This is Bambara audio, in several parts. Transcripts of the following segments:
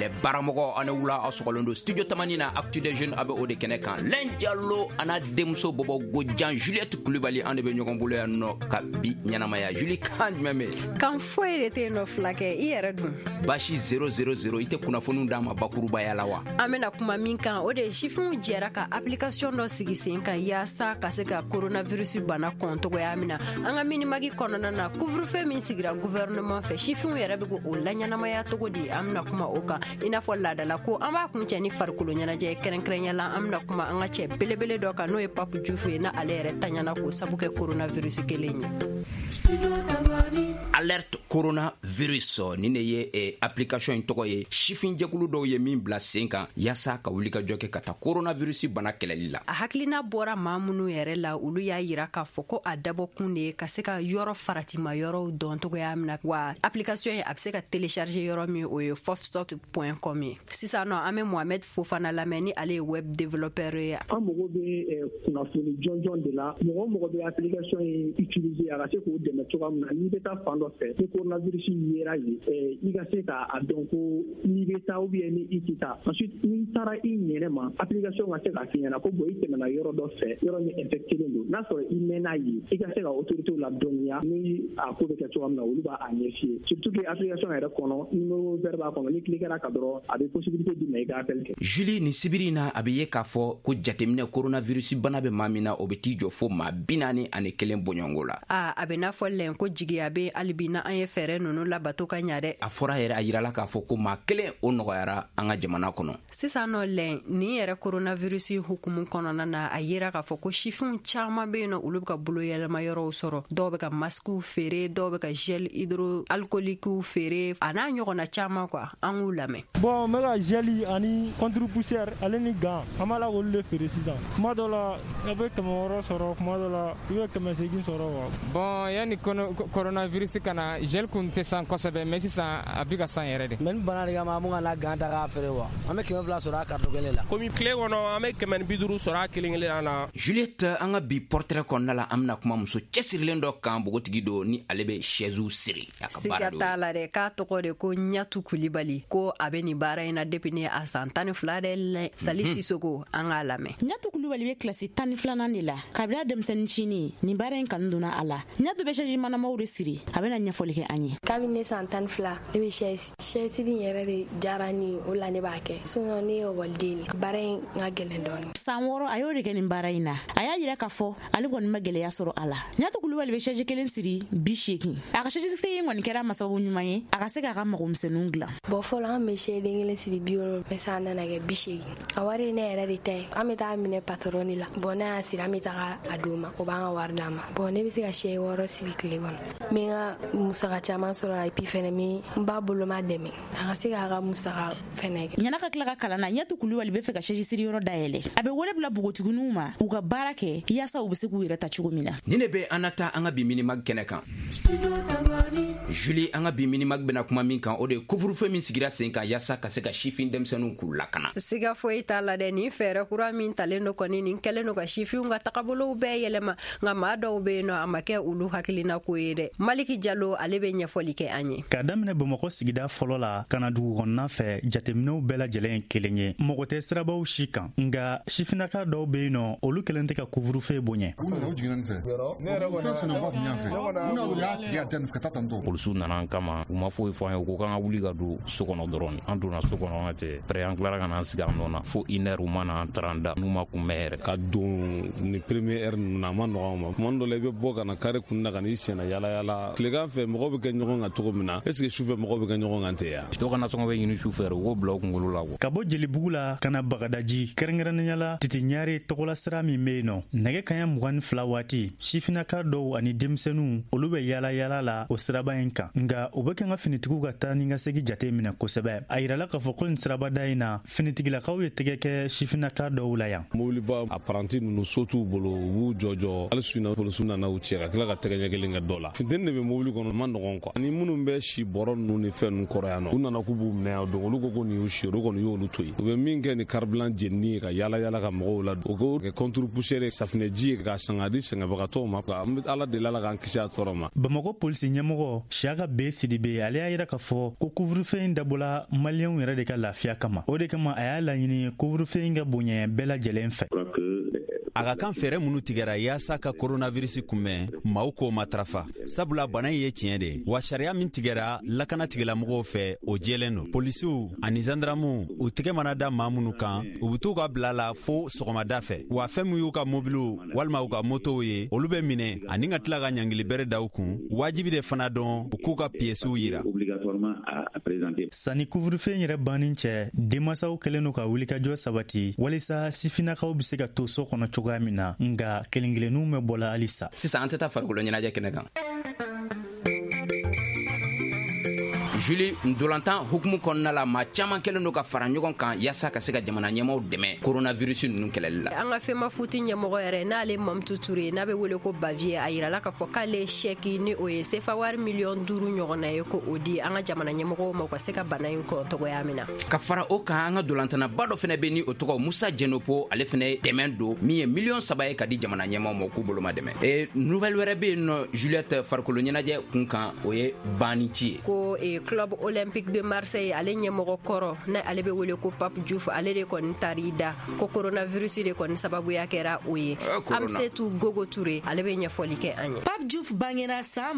les baramogo ane wula asogolondo studio tamanina actu des jeunes abe o de kene kan lenjalo ana demso bobo gojan Juliette Koulibaly ande be nyogon bolo no ka bi nyanamaya Julie kan meme kan foi de no flake iyere dum bashi 000 ite kuna fonu ndama bakuruba ya lawa amena kuma min kan o de chifun jera ka application no sigi sen kan yasa ka se ka coronavirus bana konto go yamina anga mini magi konona na couvre-feu min sigira gouvernement fe chifun yere be go olanyanamaya to go di amna kuma oka ina fo ladala ko amba kun ceni farkulo nyana je keren yala amna kuma anga che belebele do ka no e papu jufu na alere tanyana ko sabuke coronavirus kelenya alerte coronavirus ni ne ye application togo ye chifin jekulu do ye min bla senka yasa ka wulika joke kata coronavirus bana kelelila haklina bora mamunu yere la ulu ya yira ka foko adabo kunde ka se ka yoro faratima yoro don togo ya amna wa application ye abse ka télécharger yoro mi o ye fofstop.com si ça no ame Mohamed Fofana Lameni ale web développeur ya amogo be kuna foni jonjon de la mogo be application utiliser ara se ko de mettra ni beta fando fait ko coronavirus yera yi iga se ka adonko ni beta ou bien ni ikita ensuite ni tara inyenema application ga se ka finyana ko boyi temena yoro do fait yoro ni infecté ndo na so imena yi iga se ka autorité la donia ni a ko be ke to amna uluba anyesi surtout que application era kono no verba kono ni cliquera ka dro avec possibilité de mega appel Julie ni sibirina abiye ka fo ko jatemine coronavirus bana be mamina obeti jo fo ma binani ane kelen bonyongola abena fo len ko jigiya be albina an ye fere nonu la bato ka nyare afora yere ayirala ka fo ko ma kelen ono yara anga jamana kono sisa no len ni yere coronavirus hukumu kono na ayira ka fo ko chifun chama be no ulub ka bulo yele mayoro soro dobe ka masku fere dobe ka gel hydroalcoolique fere ana nyogona chama kwa an ulame bon mega gel ani contre poussière aleni ga amala ko le fere sisa madola ebe kemoro soro madola ibe kemesegin soro bon yani coronavirus kana gel kunte san kosabe mais sisan abika san yere de men banari ga mamunga na ganta ga fere wa ame keme bla sora karto gelela komi clé wono ame kemen biduru sora kilingele na Juliette anga bi portrait konnala amna kuma muso cesirlen do kan bogotigi do ni alebe chezu siri akabara do tala de ka to ko de ko Nyatu Koulibaly ko abeni bara ina depine a santane fladel salisi sogo anga lame Nyatu Koulibaly be classe tani flana ni la kabila demsen chini ni bara en kanduna ala Nyatu be chaji mana mawre siri abena nyafoli ke anyi kabine santane fla be chesi din yere de jarani ulani bake suno ni o waldini bara ngagele don samoro ayori ke ni bara ina aya yira kafo ali gon magele ya soro ala Nyatu Koulibaly be chaji kelen siri bisheki aka chaji sey ngoni kera masabu nyumaye aka seka ka magumsenungla bo fola me shede ngele siri biolo mesana na ge bisheki awari ne yere de te amita mine patroni la bona asira mita aduma o banga wardama bone bisi ka she woro sibikle gon menga musaka chama soro la epifene mi babulo mademe aka seka ga musaka fenege nyana ka kila ka kala na Nyatu Koulibaly be fe ka chaji siri yoro daele abe wole bla bugotugunuma uga barake yasa ubese ku yira ta chugumina nine be anata anga bi mini mag kenekan Julie anga bi mini mag bena kuma min kan o de couvre-feu min sigira senka yasa ka se ka chifin demsenu ku lakana siga foi tala de ni fere kura min taleno koni ni keleno ka chifin nga takabolo be yelema nga mado be no amake ulu hakilina ko yede Maliki Diallo alebe nyafoli ke anye ka damne be moko sigida folo la kana dugu konna fe jatemino bela jelen kelenye moko te srabaw shikan nga chifinaka do be no olu kelente ka couvre-feu bonye polsu nana kama uma foi ko kan wuli ka do sokono doron anduna sokono ate preanclara kana sigamnona fo iner humana tranda numa kumere ka don ni premier na manoma mondo lebe boka na kare kunna kana isena yala klega fe mo be kan ngonga to mina est ce que chauffeur mo be kan ngonga nteya to kana songo be yinu chauffeur go blok ngulu lawo kabo jeli bugula kana bagadaji kerengera nyala titi nyare tokola sira mi meno nege kanya mugan flawati shifina ka do ani demsenu olube yala la o siraba enka nga obeke nga finitigu ga tani nga segi jate mina kosebe ayirala ka fokol siraba daina finitigi la kawe tegeke shifina ka do ulaya mobili ba apprenti nu sotu bolo wu jojo alsuna polsuna na uchera kala ka tegenya gelinga dola fintende be mobili kono man ngon ko ani munum be shi boron nu ni fen koreano una na kubu me do lugo ko ni ushiro ko ni yolu toyi be minge ni carblan jenni ka yala ka mo la o ko contre pousser safne ji ka sangadi senga ba to ma ala de la kan kisha toroma bamako polisi nyamoko shaka be sidibe ale ayira ka fo ko couvre-feu ndabola maliyɛnw yɛrɛ de ka lafiya kama. O de kama a y'a laɲini couvre-feu in ka bonya bɛɛ lajɛlen fɛ. A ka kan fɛɛrɛ minnu tigɛra yaasa ka coronavirus kunbɛn maaw k'o matarafa sabula bana in ye tiɲɛ de wa sariya min tigɛra lakana tigilamɔgɔw fɛ o jɛlen don. Polisiw ani zandramu u tigɛ mana da maa minnu kan u bɛ t'u ka bila la fo sɔgɔmada fɛ wa fɛn min y'u ka mobiliw walima u ka motow ye olu bɛ minɛ ani ka tila ka ɲangili bɛrɛ da u kun wajibi de fana dɔn u k'u ka piyesiw yira. Sani couvre-feu yɛrɛ banni cɛ denmasaw kɛlen don ka wulikajɔ sabati walisa sifinnakaw bɛ se ka to so kɔnɔ cogoya min na nga kelen-kelenninw bɛ bɔla halisa. Sisan an tɛ taa farikolo ɲɛnajɛ kɛnɛ kan. Julie, ndolantan hukumu kɔnɔna la maa caman kɛlen don ka fara ɲɔgɔn kan yaasa ka se ka jamana ɲɛmaaw dɛmɛ coronavirus ninnu kɛlɛli la. An ka fɛma futi ɲɛmɔgɔ yɛrɛ n'ale Mamutu Ture n'a bɛ wele ko Bavier a yirala k'a fɔ k'ale chèque ni o ye CFA wari miliyɔn 5 ɲɔgɔnna ye ko o di an ka jamana ɲɛmɔgɔw ma u ka se ka bana in kɔn tɔgɔya min na. Ka fara o kan an ka dolantanaba dɔ fɛnɛ bɛ ni o tɔgɔ Musa Jenopo ale fɛnɛ dɛmɛ don min ye miliyɔn 3 ye ka di jamana ɲɛmaaw ma k'u bolo ma dɛmɛ. Nouvelle wɛrɛ bɛ yen nɔ Juliette farikolo ɲɛnajɛ kun kan o ye banni ci ye. Ko club olympique de Marseille ale ɲɛmɔgɔ kɔrɔ na ale bɛ wele ko Pape Diouf ale de kɔni tari da ko coronavirus de kɔni sababuya kɛra o ye. Amsetu Gogo Touré ale bɛ ɲɛfɔli kɛ an ye. Pape Diouf bangera san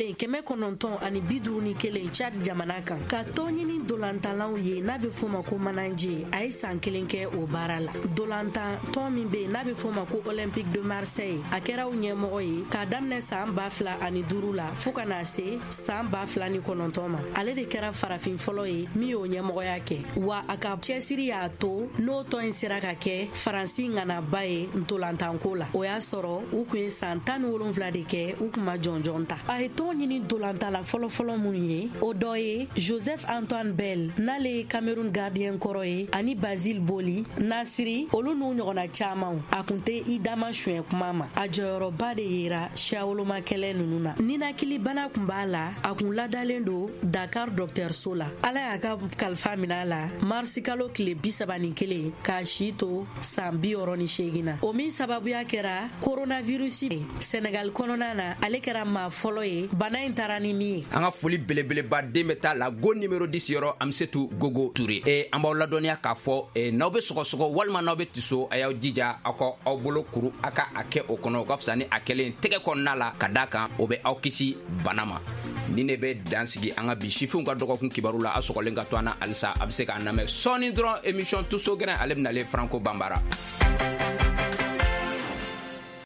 1951 Chad jamana kan ka tɔn ɲini dolantanlaw ye n'a bɛ fɔ ma ko manaje a ye san 1 kɛ o baara la. Dolantan tɔn min bɛ n'a bɛ fɔ ma ko olympique de Marseille a kɛra o ɲɛmɔgɔ ye k'a daminɛ san 2005 la fo ka na se san 2009 ma. Ale de kɛra farafin fɔlɔ ye min y'o ɲɛmɔgɔya kɛ wa a ka cɛsiri y'a to n'o tɔn in sera ka kɛ Faransi ŋanaba ye ntolantanko la. O y'a sɔrɔ u kun ye san 17 de kɛ u kun ma jɔnjɔn ta. A ye tɔn ɲini dolantala fɔlɔfɔlɔ minnu ye o dɔ ye Joseph Antoine Bell n'ale ye Cameroun gardien kɔrɔ ye ani Basile Boli Nasiri olu n'u ɲɔgɔnna caman a kun tɛ i dama suɲɛ kuma ma. A jɔyɔrɔba de yera siawoloma kɛlɛ ninnu na. Ninakili bana kun b'a la a kun ladalen don Dakar Docteur Sola. Ala y'a ka kalifa minɛ a la marisi kalo tile 31 k'a si to san 68 na. O min sababuya kɛra coronavirus Senegal kɔnɔna na ale kɛra maa fɔlɔ ye bana in taara ni min ye. An ka foli belebeleba den bɛ taa la go numéro 10 yɔrɔ Amsetu Gogo Touré. An b'aw ladɔnniya k'a fɔ n'aw bɛ sɔgɔsɔgɔ walima n'aw bɛ tiso a y'aw jija aw ka aw bolo kuru a ka a kɛ o kɔnɔ o ka fisa ni a kɛlen tɛgɛ kɔnɔna la ka d'a kan o bɛ aw kisi bana ma. Ni ne bɛ dan sigi an ka bi sifinw ka dɔgɔkun kibaru la a sɔgɔlen ka to an na halisa a bɛ se k'an lamɛn sɔɔni dɔrɔn émission Tuso gɛrɛn ale bɛ nalen Franco Bambara.